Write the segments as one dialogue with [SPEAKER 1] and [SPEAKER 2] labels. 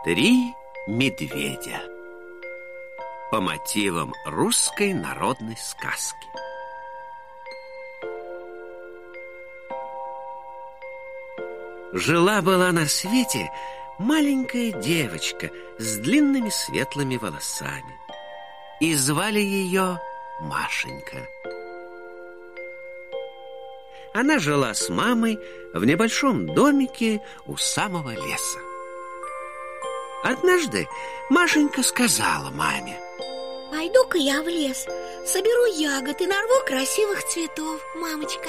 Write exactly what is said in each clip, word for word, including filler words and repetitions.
[SPEAKER 1] Три медведя. По мотивам русской народной сказки. Жила-была на свете маленькая девочка с длинными светлыми волосами. И звали ее Машенька. Она жила с мамой в небольшом домике у самого леса. Однажды Машенька сказала маме:
[SPEAKER 2] пойду-ка я в лес, соберу ягод и нарву красивых цветов, мамочка.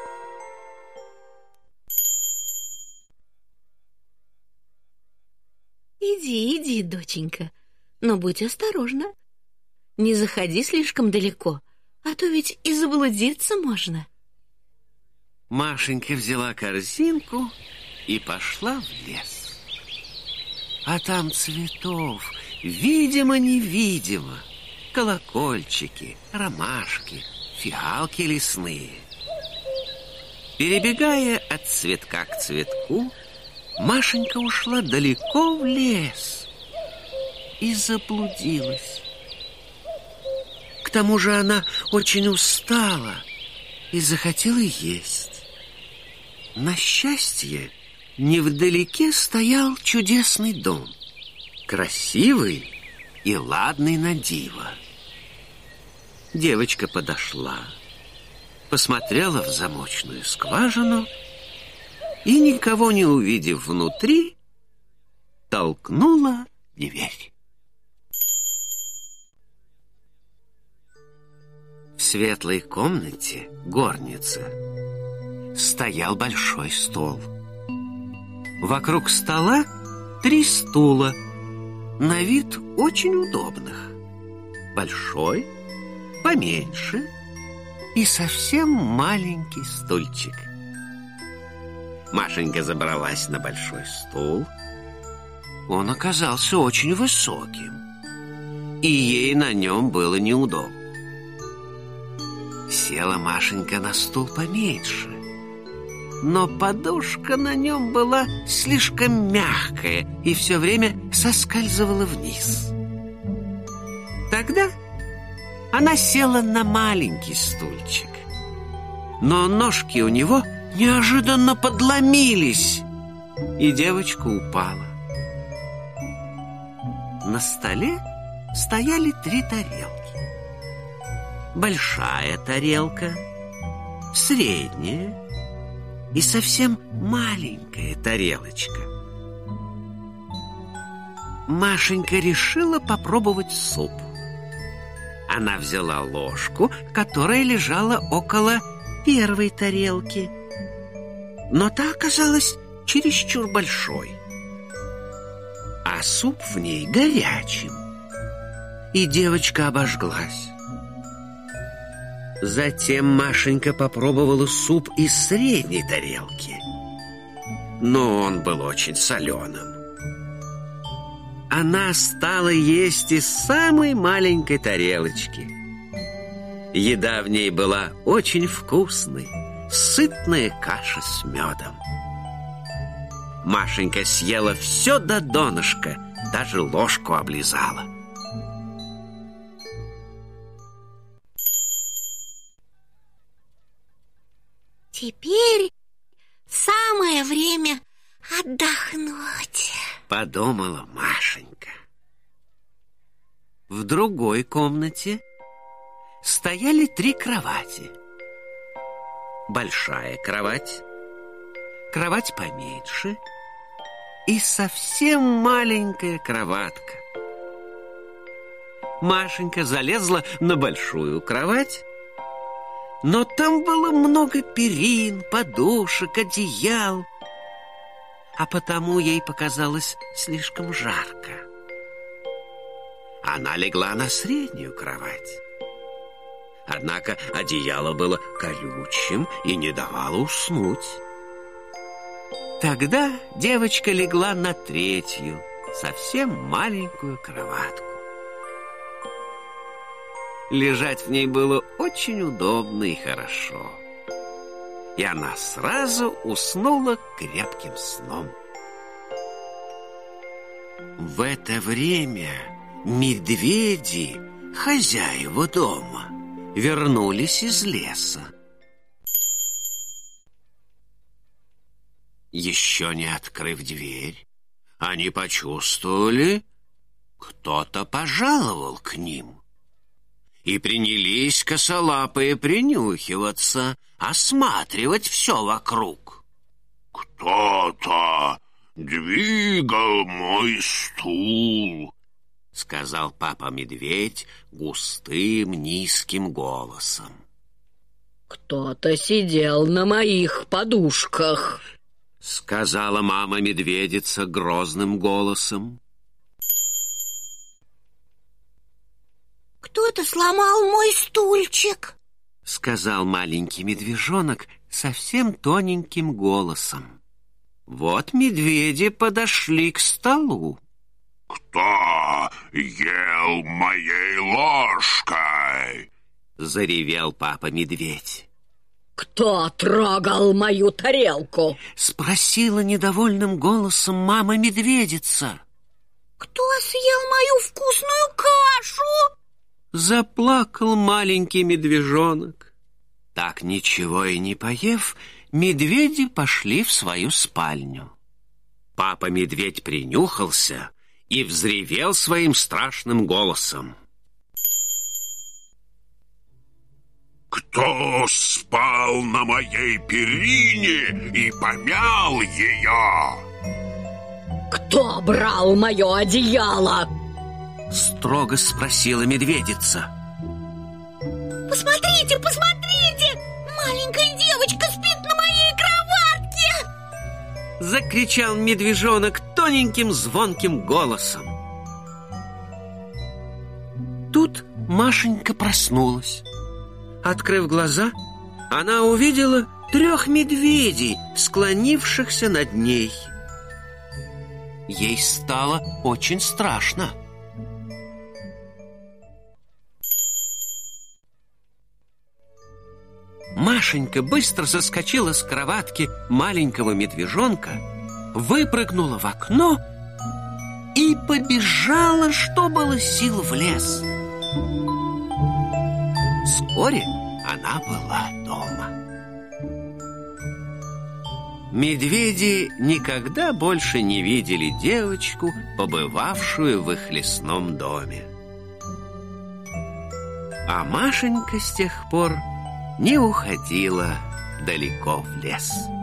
[SPEAKER 3] Иди, иди, доченька, но будь осторожна. Не заходи слишком далеко, а то ведь и заблудиться можно.
[SPEAKER 1] Машенька взяла корзинку и пошла в лес. А там цветов видимо-невидимо. Колокольчики, ромашки, фиалки лесные. Перебегая от цветка к цветку, Машенька ушла далеко в лес и заблудилась. К тому же она очень устала и захотела есть. На счастье, невдалеке стоял чудесный дом, красивый и ладный на диво. Девочка подошла, посмотрела в замочную скважину и, никого не увидев внутри, толкнула дверь. В светлой комнате, горнице, стоял большой стол. Вокруг стола три стула, на вид очень удобных. Большой, поменьше и совсем маленький стульчик. Машенька забралась на большой стул. Он оказался очень высоким, и ей на нем было неудобно. Села Машенька на стул поменьше, но подушка на нем была слишком мягкая и все время соскальзывала вниз. Тогда она села на маленький стульчик, но ножки у него неожиданно подломились, и девочка упала. На столе стояли три тарелки. Большая тарелка, средняя и совсем маленькая тарелочка. Машенька решила попробовать суп. Она взяла ложку, которая лежала около первой тарелки, но та оказалась чересчур большой, а суп в ней горячим, и девочка обожглась. Затем Машенька попробовала суп из средней тарелки, но он был очень соленым. Она стала есть из самой маленькой тарелочки. Еда в ней была очень вкусной, сытная каша с медом. Машенька съела все до донышка, даже ложку облизала.
[SPEAKER 2] Теперь самое время отдохнуть,
[SPEAKER 1] подумала Машенька. В другой комнате стояли три кровати. Большая кровать, кровать поменьше и совсем маленькая кроватка. Машенька залезла на большую кровать, но там было много перин, подушек, одеял, а потому ей показалось слишком жарко. Она легла на среднюю кровать. Однако одеяло было колючим и не давало уснуть. Тогда девочка легла на третью, совсем маленькую кроватку. Лежать в ней было очень удобно и хорошо, и она сразу уснула крепким сном. В это время медведи, хозяева дома, вернулись из леса. Еще не открыв дверь, они почувствовали, кто-то пожаловал к ним. И принялись косолапые принюхиваться, осматривать все вокруг.
[SPEAKER 4] «Кто-то двигал мой стул»,
[SPEAKER 1] — сказал папа-медведь густым низким голосом.
[SPEAKER 5] «Кто-то сидел на моих подушках»,
[SPEAKER 1] — сказала мама-медведица грозным голосом.
[SPEAKER 2] «Кто-то сломал мой стульчик»,
[SPEAKER 1] — сказал маленький медвежонок совсем тоненьким голосом. Вот медведи подошли к столу.
[SPEAKER 4] «Кто ел моей ложкой?»
[SPEAKER 1] — заревел папа-медведь.
[SPEAKER 5] «Кто трогал мою тарелку?»
[SPEAKER 1] — спросила недовольным голосом мама-медведица.
[SPEAKER 2] «Кто съел мою вкусную кашу?»
[SPEAKER 1] — заплакал маленький медвежонок. Так ничего и не поев, медведи пошли в свою спальню. Папа-медведь принюхался и взревел своим страшным голосом.
[SPEAKER 4] «Кто спал на моей перине и помял ее?»
[SPEAKER 5] «Кто брал мое одеяло?»
[SPEAKER 1] — строго спросила медведица.
[SPEAKER 2] «Посмотрите, посмотрите! Маленькая девочка спит на моей кроватке!»
[SPEAKER 1] — закричал медвежонок тоненьким звонким голосом. Тут Машенька проснулась. Открыв глаза, она увидела трех медведей, склонившихся над ней. Ей стало очень страшно. Машенька быстро соскочила с кроватки маленького медвежонка, выпрыгнула в окно и побежала, что было сил, в лес. Вскоре она была дома. Медведи никогда больше не видели девочку, побывавшую в их лесном доме. А Машенька с тех пор не уходила далеко в лес.